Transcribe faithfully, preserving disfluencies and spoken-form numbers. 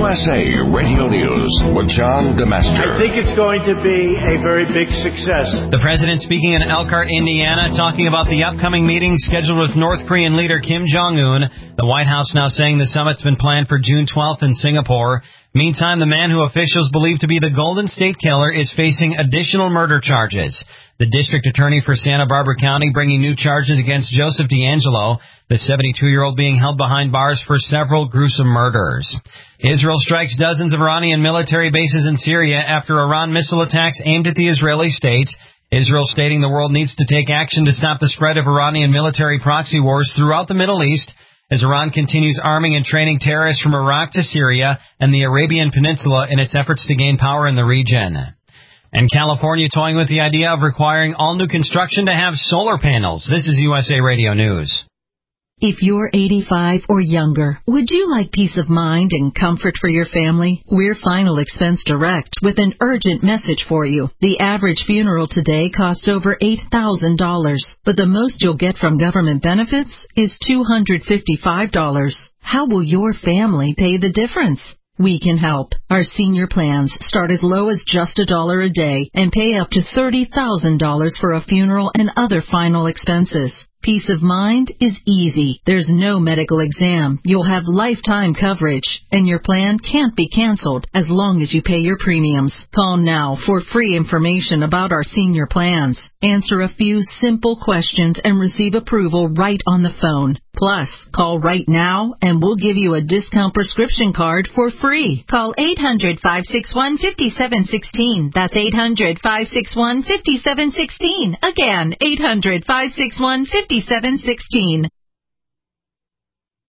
S A Radio News with John DeMaster. I think it's going to be a very big success. The president speaking in Elkhart, Indiana, talking about the upcoming meeting scheduled with North Korean leader Kim Jong-un. The White House now saying the summit's been planned for June twelfth in Singapore. Meantime, the man who officials believe to be the Golden State Killer is facing additional murder charges. The district attorney for Santa Barbara County bringing new charges against Joseph D'Angelo, the seventy-two-year-old being held behind bars for several gruesome murders. Israel strikes dozens of Iranian military bases in Syria after Iran missile attacks aimed at the Israeli state. Israel stating the world needs to take action to stop the spread of Iranian military proxy wars throughout the Middle East as Iran continues arming and training terrorists from Iraq to Syria and the Arabian Peninsula in its efforts to gain power in the region. And California toying with the idea of requiring all new construction to have solar panels. This is U S A Radio News. If you're eighty-five or younger, would you like peace of mind and comfort for your family? We're Final Expense Direct with an urgent message for you. The average funeral today costs over eight thousand dollars, but the most you'll get from government benefits is two hundred fifty-five dollars. How will your family pay the difference? We can help. Our senior plans start as low as just a dollar a day and pay up to thirty thousand dollars for a funeral and other final expenses. Peace of mind is easy. There's no medical exam. You'll have lifetime coverage, and your plan can't be canceled as long as you pay your premiums. Call now for free information about our senior plans. Answer a few simple questions and receive approval right on the phone. Plus, call right now and we'll give you a discount prescription card for free. Call eight hundred, five six one, five seven one six. That's eight hundred, five six one, five seven one six. Again, eight hundred, five six one, five seven one six.